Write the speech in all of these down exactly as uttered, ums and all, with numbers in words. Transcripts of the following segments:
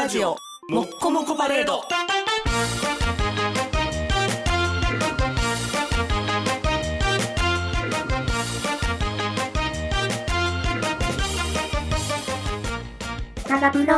ラジオもっこもこパレード。 タガプロ。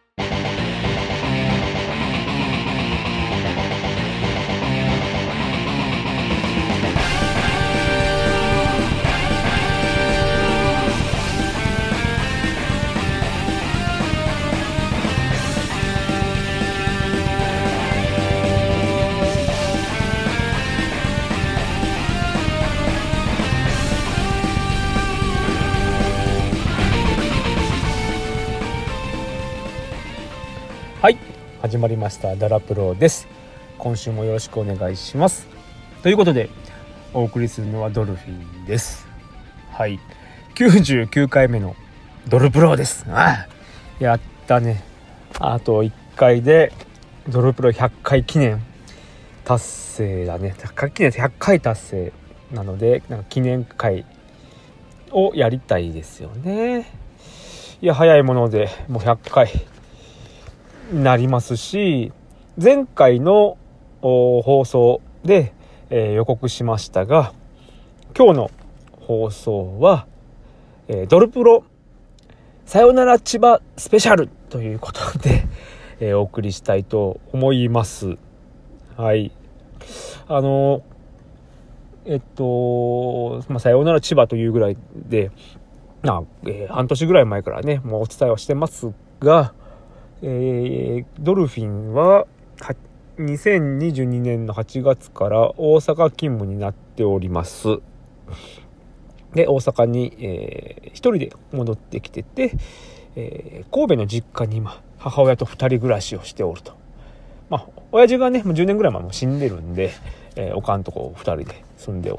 はい、始まりましたダラプロです。今週もよろしくお願いします。ということでお送りするのはドルフィンです。はい、きゅうじゅうきゅうかいめのドルプロです。ああ、やったね。あといっかいでドルプロひゃっかい記念達成だね。ひゃっかい記念ひゃっかい達成なので、なんか記念会をやりたいですよね。いや、早いものでもうひゃっかいなりますし、前回の放送で、えー、予告しましたが、今日の放送は、えー、ドルプロさよなら千葉スペシャルということで、えー、お送りしたいと思います。はい、あのえっと、まあ、さよなら千葉というぐらいで、な、えー、半年ぐらい前からねもうお伝えはしてますが、えー、ドルフィンはにせんにじゅうにねんのはちがつから大阪勤務になっております。で、大阪に、えー、一人で戻ってきてて、えー、神戸の実家に今母親と二人暮らしをしておると。まあ親父がねもうじゅうねんぐらい前も死んでるんで、えー、おかんとこ二人で住んでおって、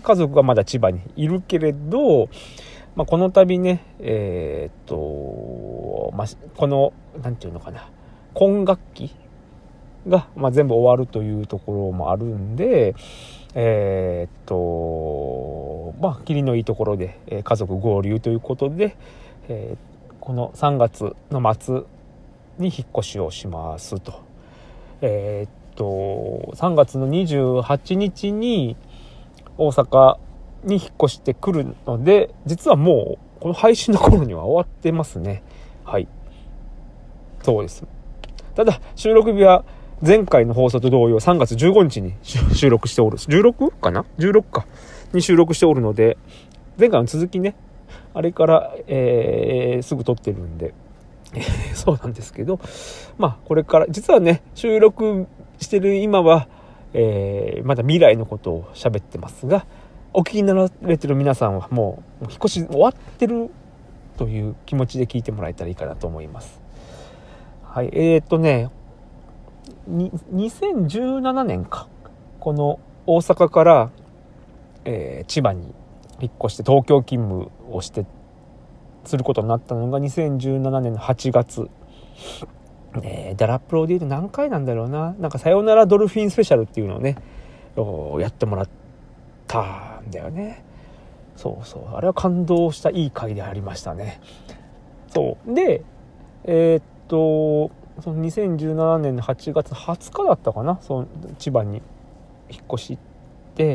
家族がまだ千葉にいるけれど、まあ、この度ね、えー、っと、まあ、この、なんていうのかな、今学期が、まあ、全部終わるというところもあるんで、えー、っと、まあ、切りのいいところで、えー、家族合流ということで、えー、このさんがつの末に引っ越しをしますと。えー、っと、さんがつのにじゅうはちにちに大阪に引っ越してくるので、実はもうこの配信の頃には終わってますね。はい、そうです。ただ収録日は前回の放送と同様さんがつじゅうごにちに収録しておる。じゅうろくかな ?じゅうろく かに収録しておるので、前回の続きね、あれから、えー、すぐ撮ってるんで、えー、そうなんですけど、まあこれから実はね収録してる今は、えー、まだ未来のことを喋ってますが、お聞きになられてる皆さんはもう引っ越し終わってるという気持ちで聞いてもらえたらいいかなと思います。はい、えーっとねにせんじゅうななねんか、この大阪から、えー、千葉に引っ越して東京勤務をしてすることになったのがにせんじゅうななねんのはちがつ、えー、ダラプロでいうと何回なんだろうな、なんかさよならドルフィンスペシャルっていうのをねやってもらったんだよね。そうそう、あれは感動したいい回でありましたね。そうで、えー、っとそのにせんじゅうななねんのはちがつはつかだったかな、その千葉に引っ越し行って、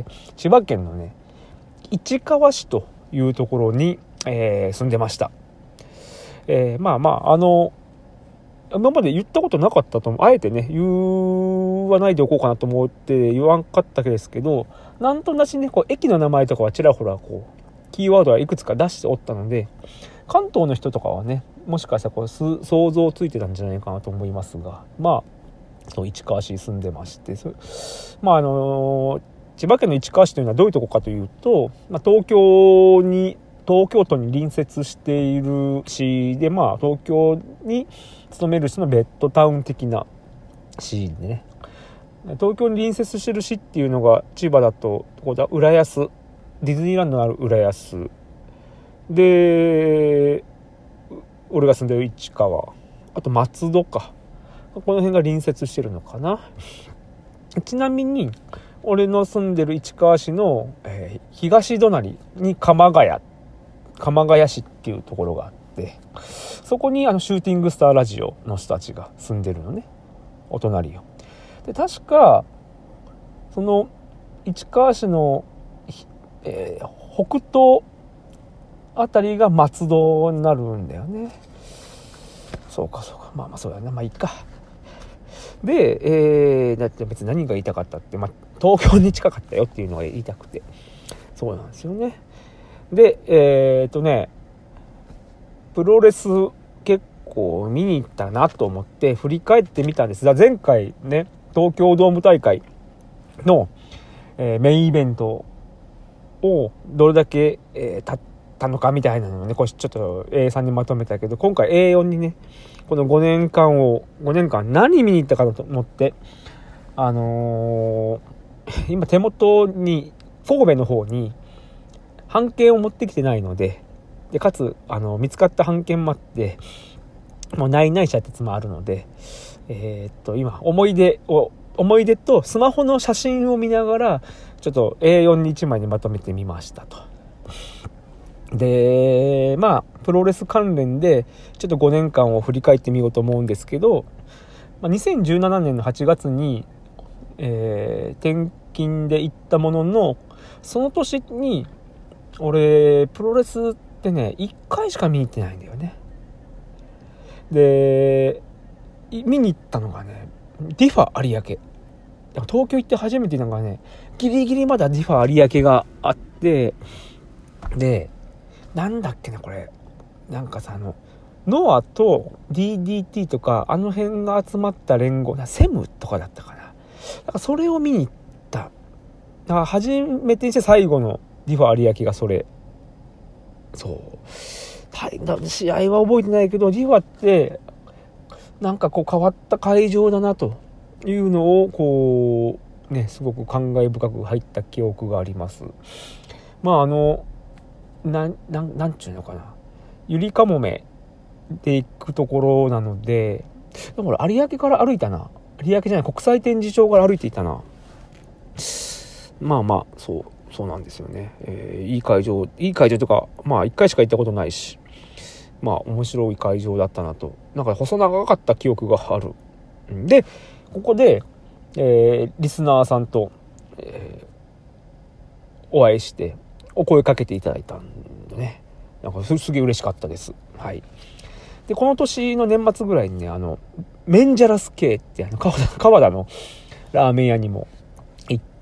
千葉県のね市川市というところに、えー、住んでました。えー、まあまああの今まで言ったことなかったと思う。あえてね言わないでおこうかなと思って言わんかったわけですけど、なんとなしねこう駅の名前とかはちらほらこうキーワードはいくつか出しておったので、関東の人とかはねもしかしたらこう想像ついてたんじゃないかなと思いますが、まあそう市川市に住んでまして、そまああの千葉県の市川市というのはどういうとこかというと、まあ、東京に東京都に隣接している市で、まあ東京に勤める人のベッドタウン的な市でね、東京に隣接している市っていうのが千葉だとここだ浦安、ディズニーランドのある浦安で、俺が住んでる市川、あと松戸か、この辺が隣接してるのかな。ちなみに俺の住んでる市川市の、えー、東隣に鎌ヶ谷鎌ヶ谷市っていうところがあっ 、そこにあのシューティングスターラジオの人たちが住んでるのね、お隣よ。で確かその市川市の、えー、北東あたりが松戸になるんだよね。そうかそうか、まあまあそうだね、まあいいか。で、えー、だって別に何が言いたかったって、まあ、東京に近かったよっていうのが言いたくて、そうなんですよね。で、えー、っとねプロレス結構見に行ったなと思って振り返ってみたんですが、前回ね東京ドーム大会の、えー、メインイベントをどれだけ、えー、経ったのかみたいなのをね、これちょっと エーさん にまとめたけど、今回 エーよん にねこのごねんかんをごねんかん何見に行ったかと思って、あのー、今手元に神戸の方に版権を持ってきてないので、でかつあの見つかった版権もあってもうないないしゃってつもあるので、えー、っと今思い出を思い出とスマホの写真を見ながらちょっと エーよん にいちまいにまとめてみましたと。でまあプロレス関連でちょっとごねんかんを振り返ってみようと思うんですけど、まあ、にせんじゅうななねんのはちがつに、えー、転勤で行ったものの、その年に俺プロレスってねいっかいしか見に行ってないんだよね。で見に行ったのがねディファ有明、東京行って初めてなんかねギリギリまだディファ有明があって、でなんだっけなこれなんかさ、あのノアと ディーディーティー とかあの辺が集まった連合な、セムとかだったかな、だからそれを見に行った。だから初めてにして最後のディファ有明がそれ。そう試合は覚えてないけど、ディファってなんかこう変わった会場だなというのをこうねすごく感慨深く入った記憶があります。まああのな な, なんちゅうのかな、ゆりかもめで行くところなので、だから有明から歩いたな、有明じゃない国際展示場から歩いていたな。まあまあそうそうなんですよね、えー、いい会場いい会場とか、まあいっかいしか行ったことないし、まあ面白い会場だったなと、なんか細長かった記憶がある。でここで、えー、リスナーさんと、えー、お会いしてお声かけていただいたんでね、なんかす, すげえ嬉しかったです。はい。でこの年の年末ぐらいにね、あのメンジャラス系ってあの 川, 田川田のラーメン屋にも行って、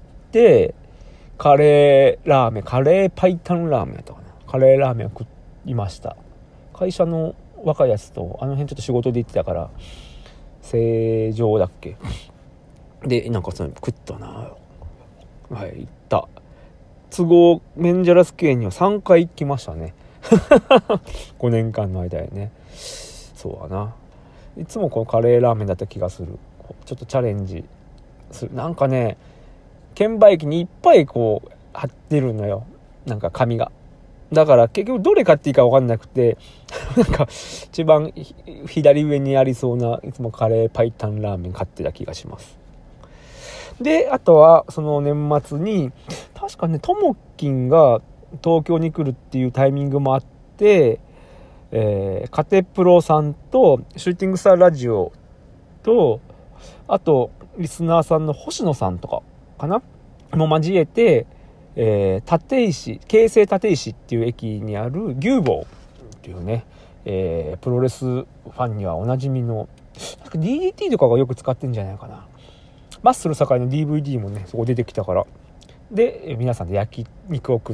カレーラーメンカレーパイタンラーメンやったかな、カレーラーメンを食いました。会社の若いやつとあの辺ちょっと仕事で行ってたから、成城だっけでなんかその食ったな。はい、行った都合メンジャラス系にはさんかい行きましたねごねんかんの間でね。そうだな、いつもこのカレーラーメンだった気がする。ちょっとチャレンジする。なんかね券売機にいっぱいこう貼ってるのよ、なんか紙が。だから結局どれ買っていいか分かんなくてなんか一番左上にありそうないつもカレーパイタンラーメン買ってた気がします。であとはその年末に確かねともきんが東京に来るっていうタイミングもあって、えー、カテプロさんとシューティングスターラジオとあとリスナーさんの星野さんとかかなも交えて、えー、立石京成立石っていう駅にある牛坊っていうね、えー、プロレスファンにはおなじみの ディーディーティー とかがよく使ってんじゃないかな。マッスル堺の ディーブイディー もねそこ出てきたから、で皆さんで焼肉を食って、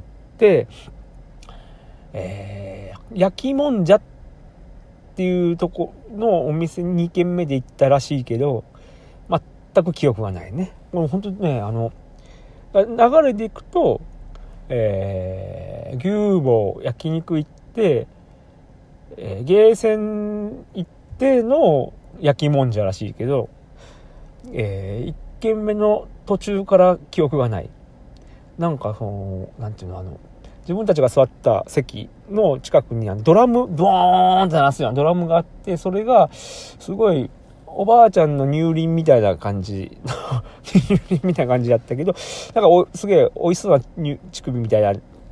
えー、焼きもんじゃっていうとこのお店ににけんめで行ったらしいけど全く記憶がないね。もう本当にねあの流れでいくと、えー、牛坊焼肉行って、えー、ゲーセン行っての焼きもんじゃらしいけど、えー、いっけんめの途中から記憶がない。なんかそのなんていうのあの自分たちが座った席の近くにあのドラムドーンって鳴らすようなドラムがあって、それがすごいおばあちゃんの乳輪みたいな感じ乳輪みたいな感じだったけど、なんかおすげえおいしそうな乳首みたいな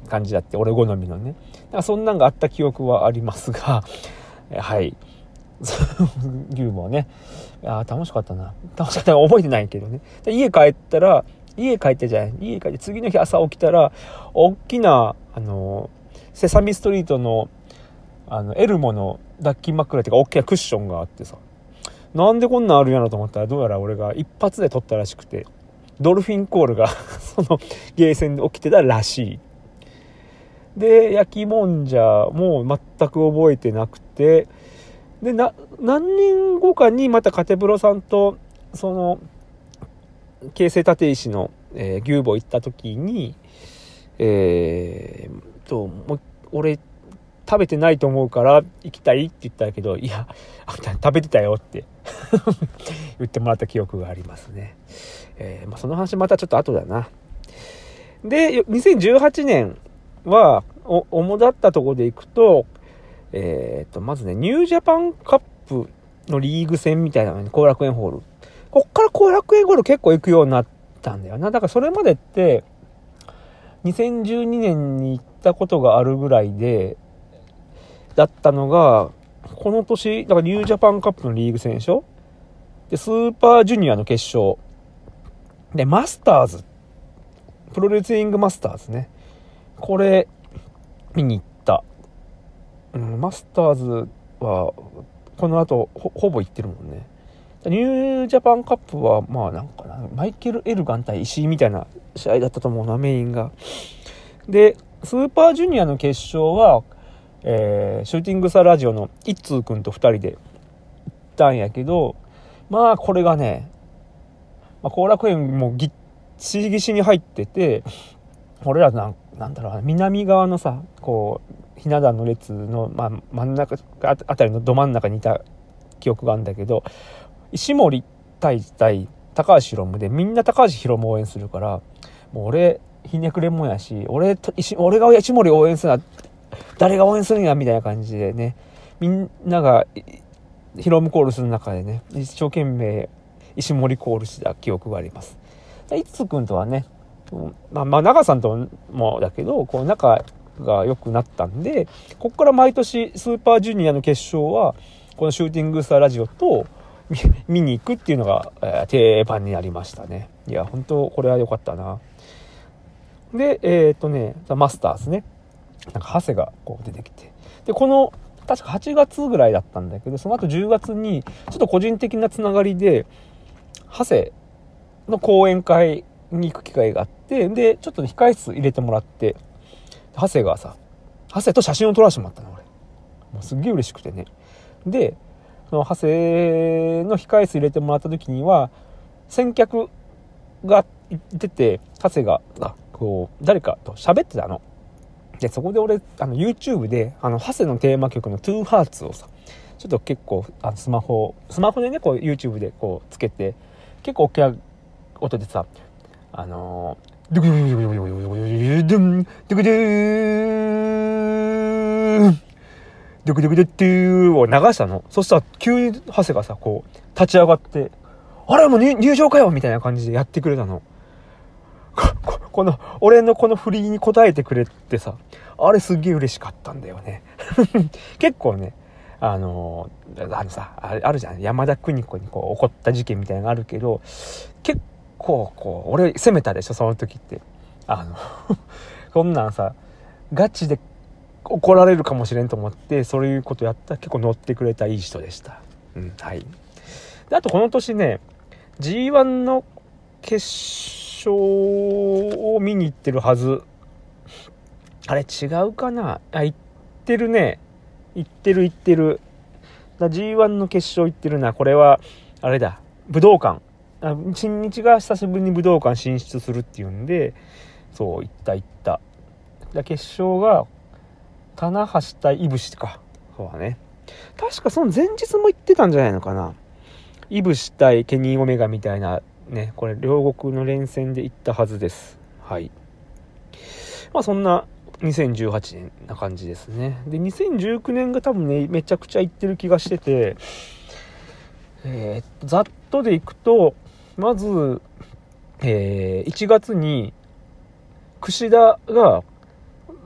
感じだって、俺好みのね。だからそんなんがあった記憶はありますがはい牛もね、あ楽しかったな楽しかったな覚えてないけどね。で家帰ったら家帰ってじゃない家帰って次の日朝起きたら大きなあのセサミストリートのあのエルモの抱き枕っていうか大きなクッションがあってさ、なんでこんなんあるんやろと思ったら、どうやら俺が一発で撮ったらしくて、ドルフィンコールがそのゲーセンで起きてたらしい。で焼きもんじゃもう全く覚えてなくて、でな何年後かにまたカテプロさんとその京成立石の、えー、牛坊行った時にえー、ともう俺食べてないと思うから行きたいって言ったけど、いやあんた食べてたよって言ってもらった記憶がありますね。えーまあ、その話またちょっと後だな。でにせんじゅうはちねんはお主だったところでいくと、えー、とまずねニュージャパンカップのリーグ戦みたいなのに後楽園ホール、こっから後楽園ホール結構行くようになったんだよな。だからそれまでってにせんじゅうにねんに行ったことがあるぐらいでだったのが、この年だからニュージャパンカップのリーグ戦でしょ、でスーパージュニアの決勝でマスターズプロレスリングマスターズね、これ見に行った、うん、マスターズはこの後 ほ, ほぼ行ってるもんね。ニュージャパンカップはまあなんかなマイケル・エルガン対石井みたいな試合だったと思うな、メインが。でスーパージュニアの決勝は、えー、シューティングスターラジオの一通くんとふたりで行ったんやけど、まあこれがね、まあ、後楽園もぎっしぎしに入ってて、俺らなんなんだろうな、南側のさこうひな壇の列の、まあ、真ん中あたりのど真ん中にいた記憶があるんだけど、石森対対高橋宏夢でみんな高橋宏夢応援するから、もう俺ひねくれもんやし、俺と石俺が石森応援するな誰が応援するんやみたいな感じでね、みんながヒロムコールする中でね一生懸命石森コールした記憶があります。いつくんとはね、まあ、まあ長さんともだけどこう仲が良くなったんで、ここから毎年スーパージュニアの決勝はこのシューティングスターラジオと見に行くっていうのが、えー、定番になりましたね。いや本当これは良かったな。でえっ、ー、とねマスターズね、なんか長谷がこう出てきて、でこの確かはちがつぐらいだったんだけど、その後じゅうがつにちょっと個人的なつながりで長谷の講演会に行く機会があって、でちょっと控室入れてもらって、長谷がさ長谷と写真を撮らせてもらったの俺。もうすっげえ嬉しくてね。でその長谷の控室入れてもらった時には先客がいてて、長谷がこう誰かと喋ってたので、そこで俺あの YouTube であの長谷のテーマ曲の Two Hearts をさちょっと結構あのスマホスマホでねこう YouTube でこうつけて結構大きな音でさ、あのー、ドゥクドゥクドゥクドゥクドゥクドゥクドゥクドゥクドゥクドゥクドゥクドゥクドゥクを流したの。そしたら急に長谷がさこう立ち上がって、あれもう入場かよみたいな感じでやってくれたの。こ, この俺のこの振りに応えてくれてさ、あれすっげえ嬉しかったんだよね結構ねあのー、あのさあれあるじゃん、山田邦子にこう起こった事件みたいなのがあるけど、結構こう俺責めたでしょその時って。あのこんなんさガチで怒られるかもしれんと思ってそういうことやったら結構乗ってくれたいい人でした。うんはいであとこの年ね ジーワン の決勝を見に行ってるはず。あれ違うかなあ、行ってるね行ってる行ってるだ ジーワン の決勝行ってるな。これはあれだ武道館、あ新日が久しぶりに武道館進出するっていうんで、そう行った行っただ決勝が棚橋対いぶしか。そうだね、確かその前日も行ってたんじゃないのかな。いぶし対ケニーオメガみたいなね、これ両国の連戦で行ったはずです。はい。まあそんなにせんじゅうはちねんな感じですね。でにせんじゅうきゅうねんが多分ねめちゃくちゃ行ってる気がしてて、えー、ざっとでいくとまず、えー、いちがつに櫛田が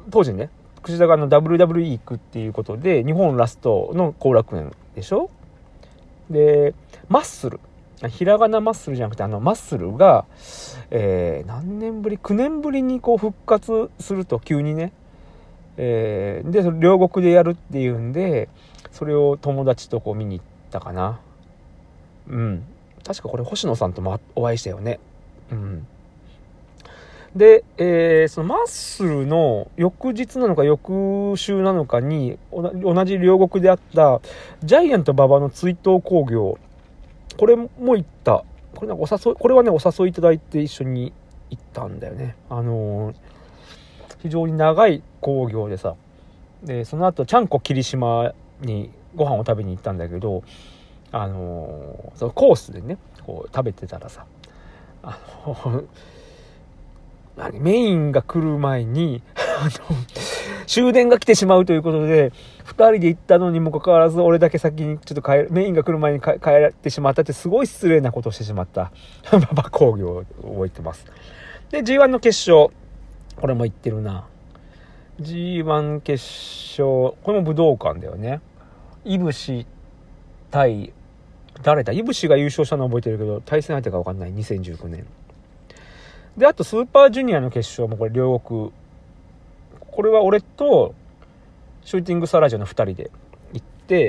当時ね櫛田があの ダブリューダブリューイー 行くっていうことで日本ラストの後楽園でしょ。でマッスル、ひらがなマッスルじゃなくてあのマッスルが、えー、何年ぶりきゅうねんぶりにこう復活すると急にね、えー、で両国でやるっていうんでそれを友達とこう見に行ったかな。うん確かこれ星野さんともお会いしたよね。うんで、えー、そのマッスルの翌日なのか翌週なのかに同じ両国であったジャイアント馬場の追悼興行、これも行った。これなんかお誘い、これはねお誘いいただいて一緒に行ったんだよね。あのー、非常に長い興行でさ、でその後ちゃんこ霧島にご飯を食べに行ったんだけど、あのー、そのコースでねこう食べてたらさ、あのーメインが来る前に終電が来てしまうということでふたりで行ったのにもかかわらず俺だけ先にちょっと帰メインが来る前に帰ってしまったってすごい失礼なことをしてしまった馬場工業を覚えてます。で ジーワン の決勝、これも行ってるな。 ジーワン 決勝これも武道館だよね。いぶし対誰だ、いぶしが優勝したの覚えてるけど対戦相手が分かんない。にせんじゅうきゅうねんで、あとスーパージュニアの決勝もこれ両国、これは俺とシューティングスターラジオのふたりで行って、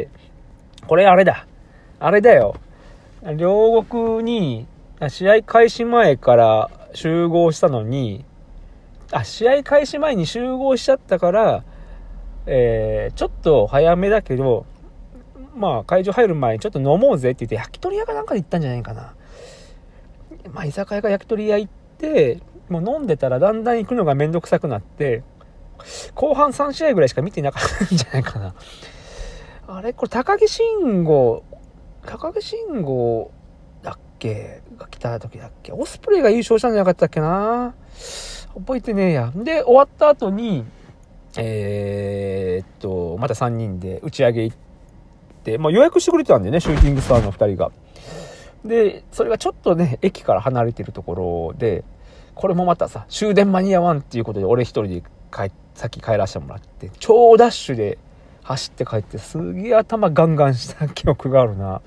これあれだあれだよ両国に試合開始前から集合したのに、あ試合開始前に集合しちゃったから、えー、ちょっと早めだけどまあ会場入る前にちょっと飲もうぜって言って焼き鳥屋かなんかで行ったんじゃないかな。まあ居酒屋か焼き鳥屋行ってでもう飲んでたらだんだん行くのがめんどくさくなって後半さん試合ぐらいしか見てなかったんじゃないかな。あれこれ高木慎吾高木慎吾だっけが来た時だっけ、オスプレイが優勝したんじゃなかったっけな、覚えてねえや。で終わった後にえー、っとまたさんにんで打ち上げ行って、まあ、予約してくれてたんだよねシューティングスターのふたりが。でそれがちょっとね駅から離れてるところで、これもまたさ終電間に合わんっていうことで俺一人で帰先帰らせてもらって超ダッシュで走って帰ってすげえ頭ガンガンした記憶があるな。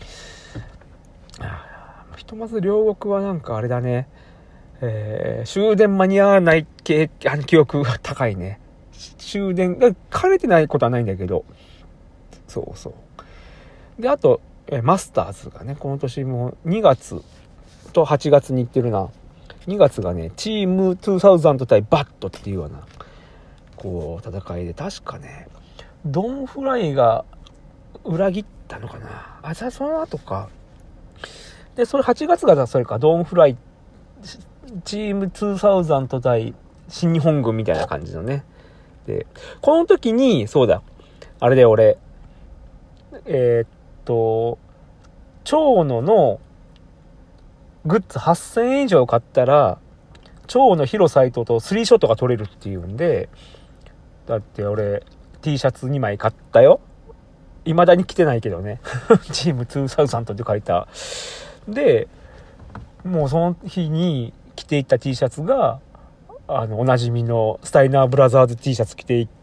ひとまず両国はなんかあれだね、えー、終電間に合わない系あの記憶が高いね。終電が枯れてないことはないんだけど、そうそうであとマスターズがねこの年もにがつとはちがつに行ってるな。にがつがねチームにせん対バットっていうようなこう戦いで、確かねドンフライが裏切ったのかなあ、じゃあその後か。でそれはちがつがそれかドンフライチームにせん対新日本軍みたいな感じのね。でこの時にそうだあれで俺えー、っと長野のグッズはっせんえん以上買ったら長野広サイトとスリーショットが取れるっていうんで、だって俺 T シャツにまい買ったよ。未だに着てないけどねチームにせんって書いた。でもうその日に着ていった T シャツがあのおなじみのスタイナーブラザーズ T シャツ着ていって、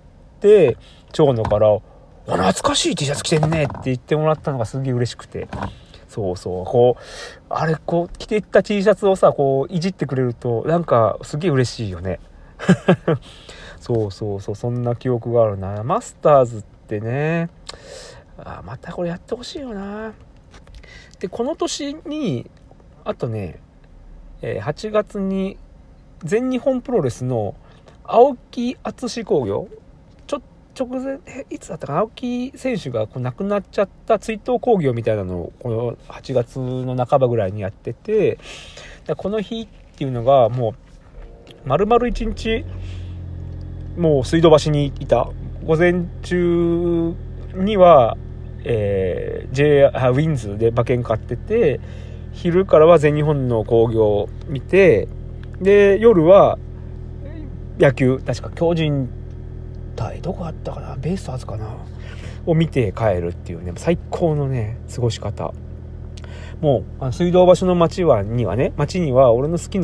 長野からお懐かしい T シャツ着てんねって言ってもらったのがすげえ嬉しくて、そうそうこうあれこう着ていった T シャツをさこういじってくれるとなんかすげえ嬉しいよねそうそうそうそんな記憶があるな。マスターズってね、あまたこれやってほしいよな。でこの年にあとね、えー、はちがつに全日本プロレスの青木淳工業ちょ直前いつだったかな、青木選手がこう亡くなっちゃった追悼興行みたいなのをこのはちがつの半ばぐらいにやってて、この日っていうのがもう丸々一日もう水道橋にいた。午前中には、えー、J ウィンズで馬券買ってて、昼からは全日本の興行を見て、で夜は野球確か巨人対どこあったかなベイスターズかなを見て帰るっていうね最高のね過ごし方。もうあの水道橋の町はにはね町には俺の好きな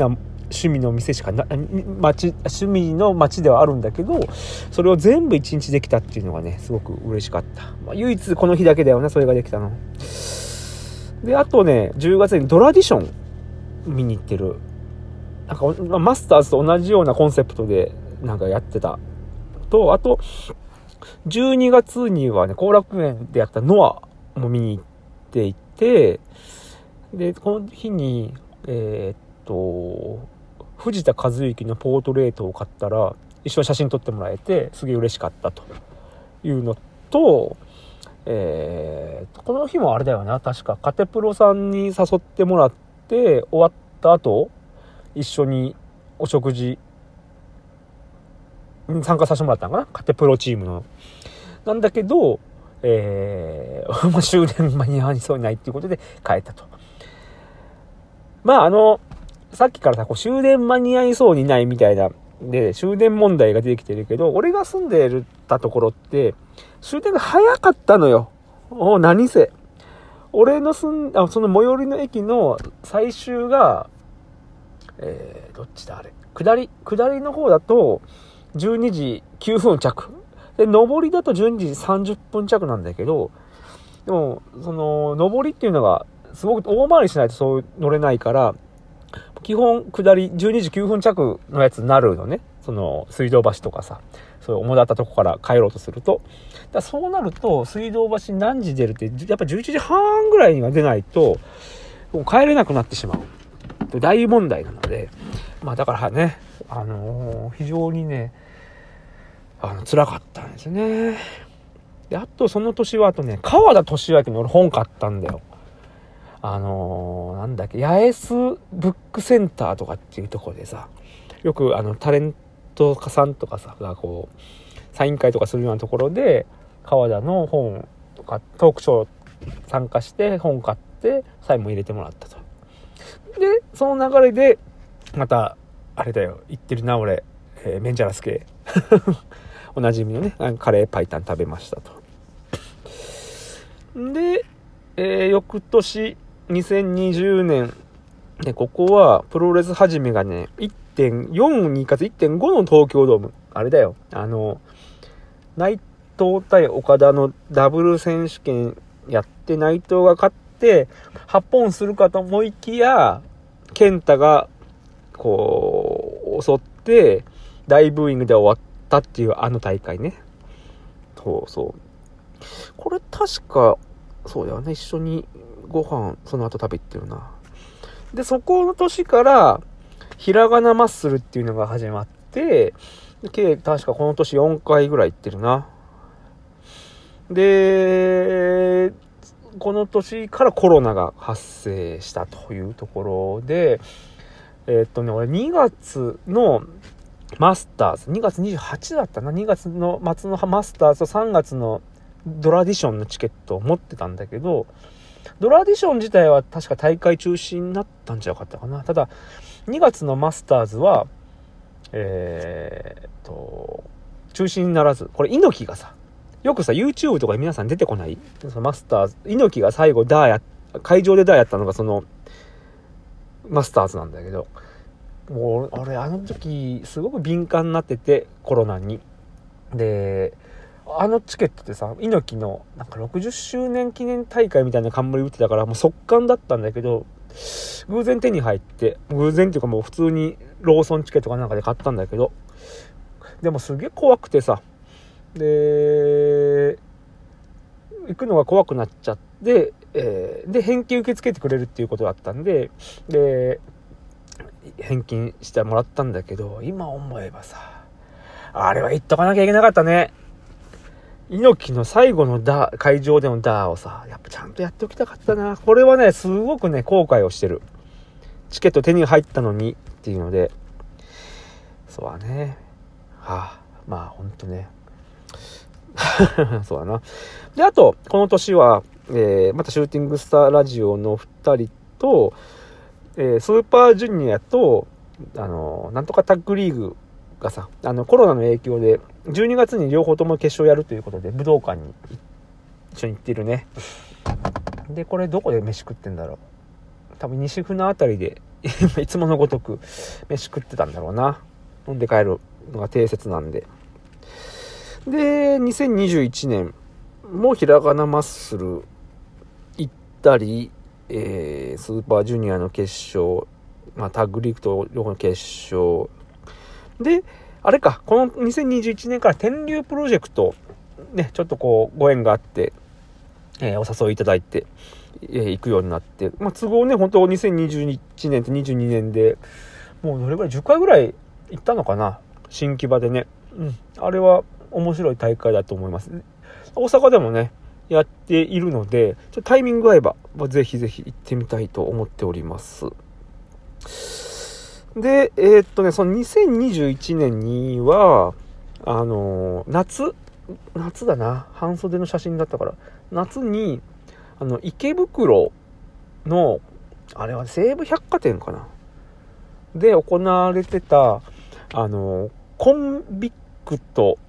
趣味の店しかな街趣味の街ではあるんだけど、それを全部一日できたっていうのがねすごく嬉しかった、まあ、唯一この日だけだよねそれができたので。あとねじゅうがつにドラディション見に行ってる。なんかマスターズと同じようなコンセプトでなんかやってたと、あとじゅうにがつにはね後楽園でやったノアも見に行っていて、でこの日にえー、っと藤田和幸のポートレートを買ったら一緒に写真撮ってもらえてすげえ嬉しかったというのと、えー、この日もあれだよな、確かカテプロさんに誘ってもらって終わった後一緒にお食事に参加させてもらったのかな、カテプロチームのなんだけど、えー、もう終電間に合いそうにないっていうことで帰ったと。まああのさっきからさこう終電間に合いそうにないみたいなで終電問題が出てきてるけど、俺が住んでるたところって終電が早かったのよ。お何せ俺の住んあその最寄りの駅の最終がえー、どっちだあれ下り下りの方だとじゅうにじきゅうふん着で、上りだとじゅうにじさんじゅっぷん着なんだけど、でもその上りっていうのがすごく大回りしないとそう乗れないから、基本下りじゅうにじきゅうふん着のやつになるのね。その水道橋とかさ、そういう主だったとこから帰ろうとすると、だそうなると水道橋何時出るってやっぱじゅういちじはんぐらいには出ないともう帰れなくなってしまう。大問題なので、まあだからね、あのー、非常にね、あの辛かったんですね。で、あとその年はあとね、川田俊明の俺本買ったんだよ。あのー、なんだっけ、八重洲ブックセンターとかっていうところでさ、よくあのタレント家さんとかさがこうサイン会とかするようなところで川田の本とかトークショー参加して本買ってサインも入れてもらったと。でその流れでまたあれだよ言ってるな俺、えー、メンジャラス系おなじみのねカレーパイタン食べましたと。で、えー、翌年にせんにじゅうねんでここはプロレス始めがね いってんよん にかつ いってんご の東京ドームあれだよ、あの内藤対岡田のダブル選手権やって内藤が勝ってはっぽんするかと思いきや健太がこう襲って大ブーイングで終わったっていうあの大会ね。そうそうこれ確かそうだよね、一緒にご飯その後食べてるな。でそこの年からひらがなマッスルっていうのが始まって計確かこの年よんかいぐらい行ってるな。でこの年からコロナが発生したというところで、えー、っとね俺にがつのマスターズにがつにじゅうはちだったな、にがつの末のマスターズとさんがつのドラディションのチケットを持ってたんだけど、ドラディション自体は確か大会中止になったんじゃなかったかな。ただにがつのマスターズはえー、っと中止にならず、これ猪木がさよくさ YouTube とかで皆さん出てこない、そのマスターズ猪木が最後ダーや会場でダーやったのがそのマスターズなんだけど、もう俺あの時すごく敏感になっててコロナに。であのチケットってさ猪木のなんかろくじゅっしゅうねん記念大会みたいな冠打ってたからもう速乾だったんだけど、偶然手に入って偶然っていうかもう普通にローソンチケットかなんかで買ったんだけど、でもすげえ怖くてさ、で行くのが怖くなっちゃって、えー、で返金受け付けてくれるっていうことだったんでで返金してもらったんだけど、今思えばさあれは言っとかなきゃいけなかったね。猪木の最後のダー会場でのダーをさやっぱちゃんとやっておきたかったな。これはねすごくね後悔をしてる。チケット手に入ったのにっていうので、そうはね、はあまあほんとねそうだな。であとこの年は、えー、またシューティングスターラジオのふたりと、えー、スーパージュニアとあのなんとかタッグリーグがさあのコロナの影響でじゅうにがつに両方とも決勝やるということで武道館に一緒に行ってるね。でこれどこで飯食ってんだろう、多分西船あたりでいつものごとく飯食ってたんだろうな。飲んで帰るのが定説なんで。でにせんにじゅういちねんもひらがなマッスル行ったり、えー、スーパージュニアの決勝、まあ、タッグリーグと両方の決勝で、あれか、このにせんにじゅういちねんから天竜プロジェクトね、ちょっとこうご縁があって、えー、お誘いいただいて、えー、行くようになって、まあ、都合ね、本当にせんにじゅういちねんとにじゅうにねんでもうどれぐらいじゅっかいぐらい行ったのかな、新木場でね。うん、あれは面白い大会だと思います。大阪でもねやっているので、ちょっとタイミング合えばぜひぜひ行ってみたいと思っております。でえー、っとねそのにせんにじゅういちねんにはあのー、夏夏だな、半袖の写真だったから、夏にあの池袋のあれは西武百貨店かなで行われてたあのコンビクト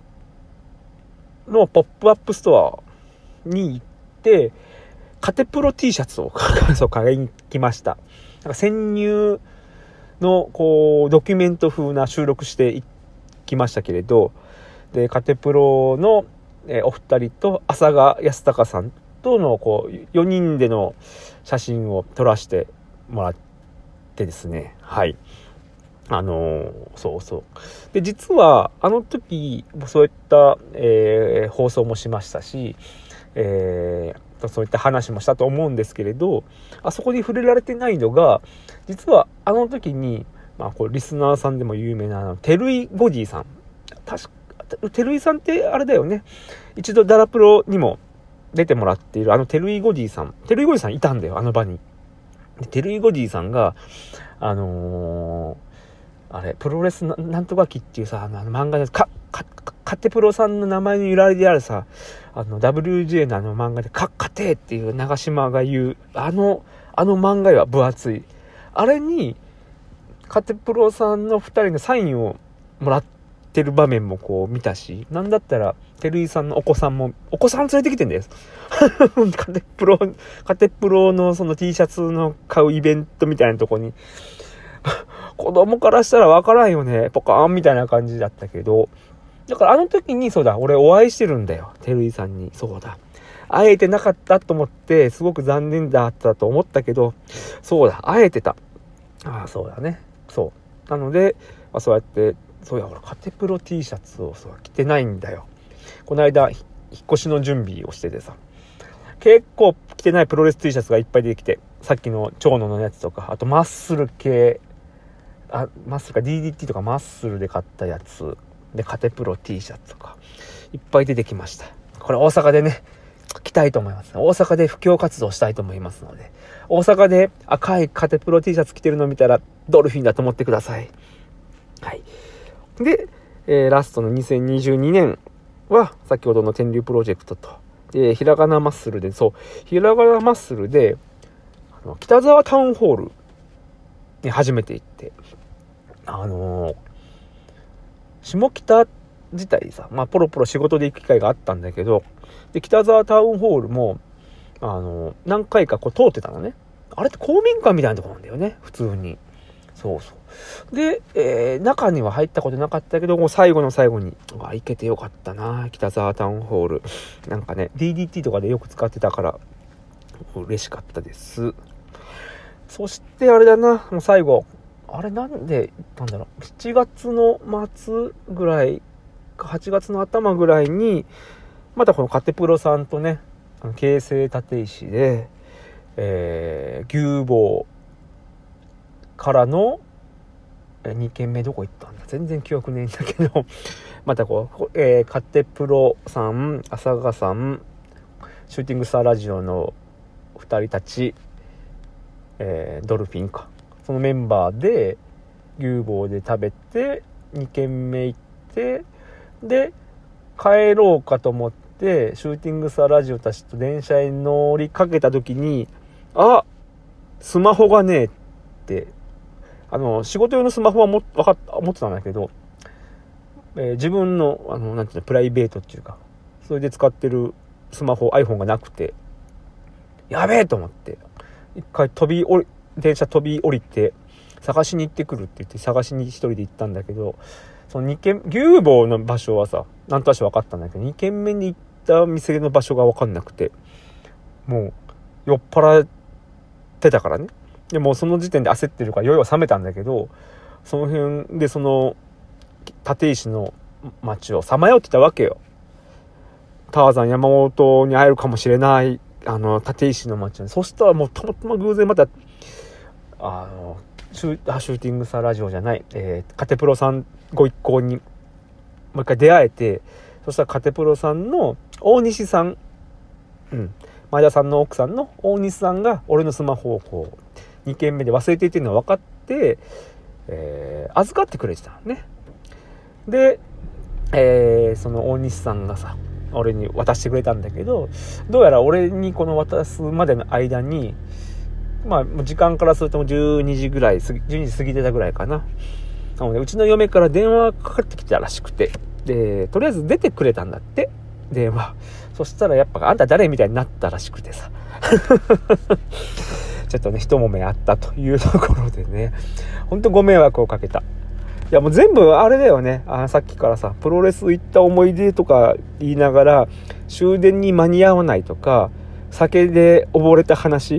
のポップアップストアに行ってカテプロ T シャツをそう買いに来ました。なんか潜入のこうドキュメント風な収録していきましたけれど、でカテプロの、えー、お二人と浅賀康隆さんとのこうよにんでの写真を撮らせてもらってですね、はいあのー、そうそうで実はあの時そういった、えー、放送もしましたし、えー、そういった話もしたと思うんですけれど、あそこに触れられてないのが、実はあの時に、まあ、こうリスナーさんでも有名なテルイゴディさん、確かテルイさんってあれだよね、一度ダラプロにも出てもらっているあのテルイゴディさんテルイゴディさんいたんだよ、あの場に。テルイゴディさんがあのーあれプロレス な, なんとかきっていうさ、あの漫画でかかカテプロさんの名前に由来であるさ、あの ダブリュージェー のあの漫画でカカテっていう長島が言うあのあの漫画は分厚い、あれにカテプロさんのふたりのサインをもらってる場面もこう見たし、なんだったらテルイさんのお子さんもお子さん連れてきてんだよカテプロカテプロのその T シャツの買うイベントみたいなとこに子供からしたら分からんよね、ポカーンみたいな感じだったけど、だからあの時にそうだ、俺お会いしてるんだよ、テルイさんに。そうだ、会えてなかったと思ってすごく残念だったと思ったけど、そうだ、会えてた。ああそうだね、そうなので、まあ、そうやってそうや、俺カテプロ T シャツをそう着てないんだよ。この間引っ越しの準備をしててさ、結構着てないプロレス T シャツがいっぱい出てきて、さっきの長野のやつとか、あとマッスル系、あマッスルか ディーディーティー とかマッスルで買ったやつでカテプロ T シャツとかいっぱい出てきました。これ大阪でね着たいと思います。大阪で布教活動したいと思いますので、大阪で赤いカテプロ T シャツ着てるのを見たらドルフィンだと思ってください。はいで、えー、ラストのにせんにじゅうにねんは先ほどの天竜プロジェクトと、でひらがなマッスルで、そうひらがなマッスルであの北沢タウンホールに初めて行って、あのー、下北自体さ、まあポロポロ仕事で行く機会があったんだけど、で北沢タウンホールもあのー、何回かこう通ってたのね。あれって公民館みたいなとこなんだよね、普通に。そうそうで、えー、中には入ったことなかったけど、もう最後の最後にあ行けてよかったな、北沢タウンホール。なんかね ディーディーティー とかでよく使ってたから嬉しかったです。そしてあれだな、もう最後あれなんで行ったんだろう、しちがつの末ぐらいかはちがつの頭ぐらいにまたこのカテプロさんとね、あの京成立石で、えー、牛坊からのにけんめどこ行ったんだ、全然記憶ねえんだけどまたこう、えー、カテプロさん、浅賀さん、シューティングスターラジオのふたりたち、えー、ドルフィンか、そのメンバーで牛坊で食べてにけんめ行って、で帰ろうかと思ってシューティングスターラジオたちと電車に乗りかけた時に、あスマホがねえって、あの仕事用のスマホはも分かっ持ってたんだけど、えー、自分のあのなんていうのプライベートっていうか、それで使ってるスマホ iPhone がなくて、やべえと思って一回飛び降り電車飛び降りて探しに行ってくるって言って探しに一人で行ったんだけど、そのに軒牛坊の場所はさなんとなく分かったんだけど、に軒目に行った店の場所が分かんなくて、もう酔っ払ってたからね。でもうその時点で焦ってるから酔いは冷めたんだけど、その辺でその立石の町をさまよってたわけよ。ターザン山本に会えるかもしれないあの立石の町に。そしたらもうたまたま偶然またあのシュ, シューティングスターラジオじゃない、えー、カテプロさんご一行にもう一回出会えて、そしたらカテプロさんの大西さん、うん、前田さんの奥さんの大西さんが俺のスマホをこうに軒目で忘れていてるのが分かって、えー、預かってくれてたのね。で、えー、その大西さんがさ俺に渡してくれたんだけど、どうやら俺にこの渡すまでの間に、まあ時間からするとじゅうにじぐらいじゅうにじ過ぎてたぐらいかな。なのでうちの嫁から電話かかってきたらしくて、でとりあえず出てくれたんだって電話。そしたらやっぱあんた誰みたいになったらしくてさちょっとね一揉めあったというところでね、ほんとご迷惑をかけた。いやもう全部あれだよね。あさっきからさプロレス行った思い出とか言いながら終電に間に合わないとか酒で溺れた話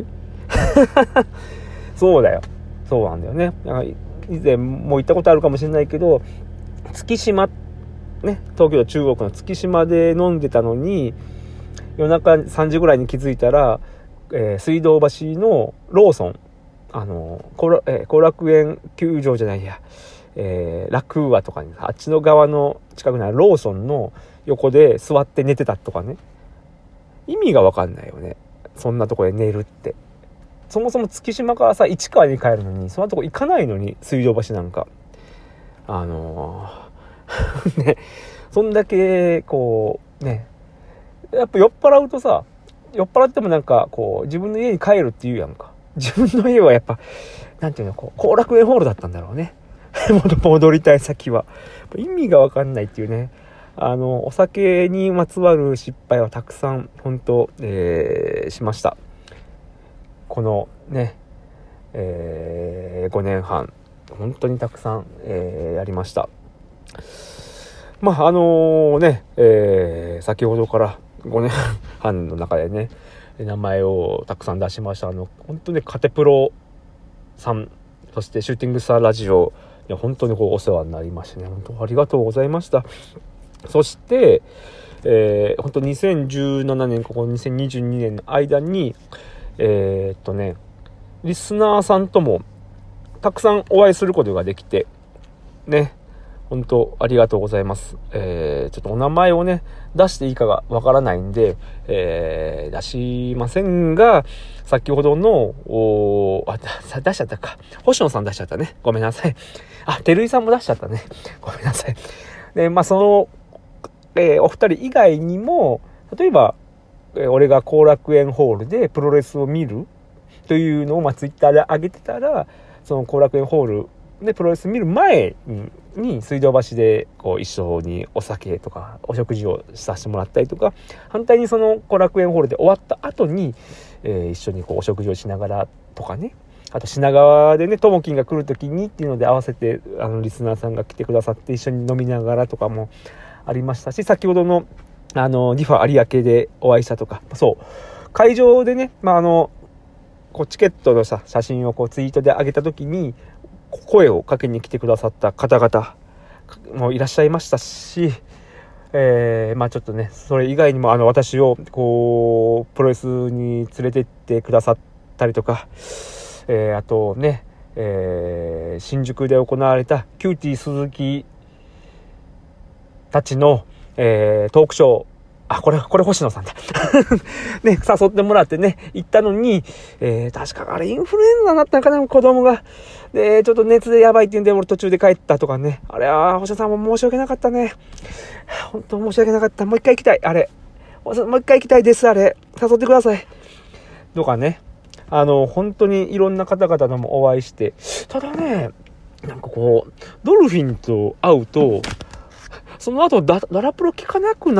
そうだよ、そうなんだよね。以前も行ったことあるかもしれないけど、月島ね、東京都中国の月島で飲んでたのに夜中さんじぐらいに気づいたら、えー、水道橋のローソン、あの後楽、えー、後楽園球場じゃないや、えー、ラクーアとかにあっちの側の近くにあるローソンの横で座って寝てたとかね。意味が分かんないよね、そんなとこで寝るって。そもそも月島からさ市川に帰るのにそんなとこ行かないのに、水道橋なんかあのー、ね、そんだけこうね、やっぱ酔っ払うとさ、酔っ払ってもなんかこう自分の家に帰るっていうやんか。自分の家はやっぱなんていうの、こう後楽園ホールだったんだろうね戻りたい先は意味が分かんないっていうね。あのお酒にまつわる失敗はたくさん本当、えー、しました。このね、えー、ごねんはん本当にたくさん、えー、やりました。まああのー、ね、えー、先ほどからごねんはんの中でね名前をたくさん出しました。あの本当にカテプロさん、そしてシューティングスターラジオいや本当にこうお世話になりましてね、本当ありがとうございました。そして、えー、本当にせんじゅうななねんここにせんにじゅうにねんの間にえー、っとねリスナーさんともたくさんお会いすることができてね、本当ありがとうございます。えー、ちょっとお名前をね出していいかがわからないんで、えー、出しませんが、先ほどのおあ出しちゃったか、星野さん出しちゃったね、ごめんなさい。あ、照井さんも出しちゃったね、ごめんなさい。でまあその、えー、お二人以外にも例えば俺が後楽園ホールでプロレスを見るというのをまあツイッターで上げてたら、その後楽園ホールでプロレス見る前に、に水道橋でこう一緒にお酒とかお食事をさせてもらったりとか、反対にその後楽園ホールで終わった後に、えー、一緒にこうお食事をしながらとかね、あと品川でねともきんが来る時にっていうので合わせてあのリスナーさんが来てくださって一緒に飲みながらとかもありましたし、先ほどのあのディファ有明でお会いしたとか、そう会場でね、まあ、あのこうチケットのさ写真をこうツイートで上げた時に声をかけに来てくださった方々もいらっしゃいましたし、えー、まあちょっとねそれ以外にもあの私をこうプロレスに連れてってくださったりとか、えー、あとね、えー、新宿で行われたキューティー鈴木たちのえー、トークショー、あ、これ、これ星野さんだ。ね、誘ってもらってね、行ったのに、えー、確かあれインフルエンザになったのかな、子供が。で、ちょっと熱でやばいって言うんで、俺途中で帰ったとかね。あれは、星野さんも申し訳なかったね。本当申し訳なかった。もう一回行きたい、あれ。もう一回行きたいです、あれ。誘ってください。とかね。あの、本当にいろんな方々ともお会いして。ただね、なんかこう、ドルフィンと会うと、その後ダ、ダラプロ聞かなくなっ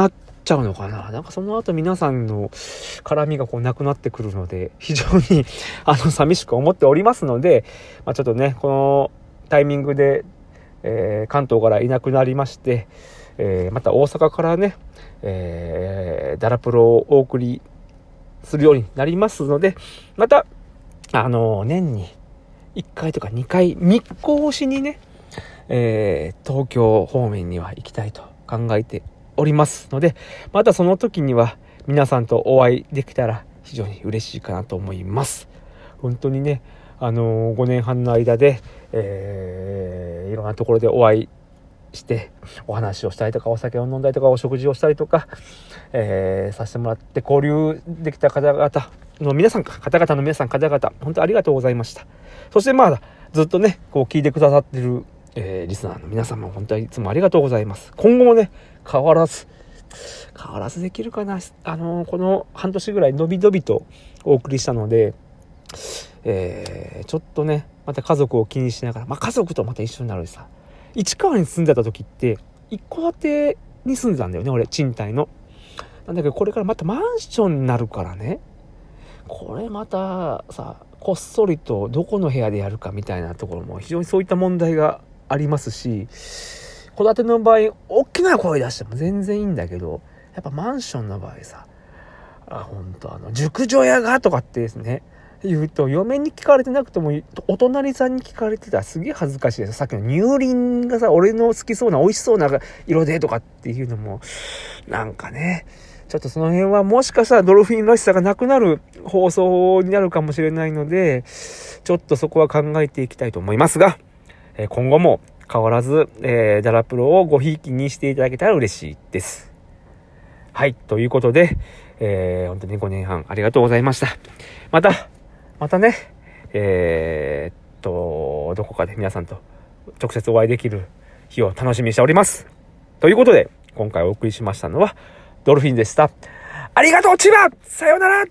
ちゃうのかな。なんかその後皆さんの絡みがこうなくなってくるので、非常にあの寂しく思っておりますので、まあ、ちょっとねこのタイミングで、えー、関東からいなくなりまして、えー、また大阪からね、えー、ダラプロをお送りするようになりますので、またあの年にいっかいとかにかい密航しにね、えー、東京方面には行きたいと考えておりますので、またその時には皆さんとお会いできたら非常に嬉しいかなと思います。本当にね、あのー、ごねんはんの間で、えー、いろんなところでお会いしてお話をしたりとか、お酒を飲んだりとか、お食事をしたりとか、えー、させてもらって交流できた方々の皆さん方々の皆さん方々本当にありがとうございました。そしてまあずっとねこう聞いてくださってる、えー、リスナーの皆様本当にいつもありがとうございます。今後もね変わらず変わらずできるかな、あのー、この半年ぐらいのびのびとお送りしたので、えー、ちょっとねまた家族を気にしながら、まあ、家族とまた一緒になるしさ、市川に住んでた時って一戸建てに住んでたんだよね俺、賃貸の。なんだけどこれからまたマンションになるからね、これまたさこっそりとどこの部屋でやるかみたいなところも非常にそういった問題がありますし、戸建ての場合大きな声出しても全然いいんだけど、やっぱマンションの場合さ、あ本当あの熟女屋がとかってですね言うと、嫁に聞かれてなくてもお隣さんに聞かれてたらすげえ恥ずかしいです。さっきの乳輪がさ俺の好きそうな美味しそうな色でとかっていうのもなんかね、ちょっとその辺はもしかしたらドルフィンらしさがなくなる放送になるかもしれないので、ちょっとそこは考えていきたいと思いますが、今後も変わらず、えー、ダラプロをごひいきにしていただけたら嬉しいです。はい、ということで、えー、本当にごねんはんありがとうございました。またまたね、えー、っとどこかで皆さんと直接お会いできる日を楽しみにしております。ということで今回お送りしましたのはドルフィンでした。ありがとう千葉、さようなら。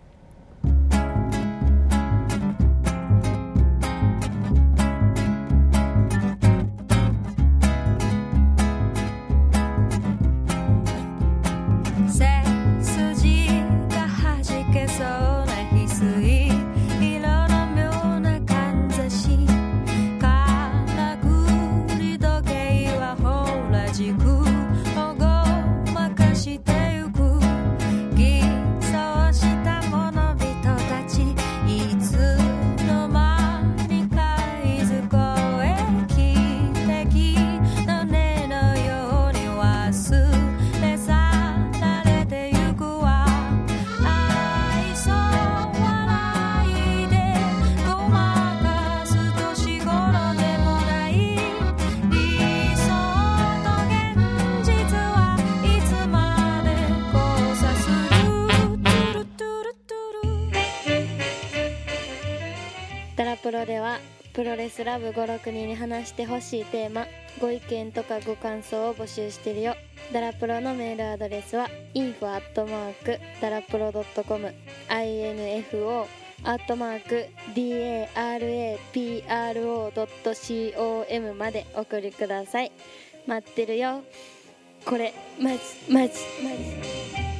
ダラプロではプロレスラブご、ろくにんに話してほしいテーマ、ご意見とかご感想を募集してるよ。ダラプロのメールアドレスは インフォ アットマーク ダラプロ ドットコム インフォ アットマーク ダラプロ ドットコム までお送りください。待ってるよ。これマジマジマジ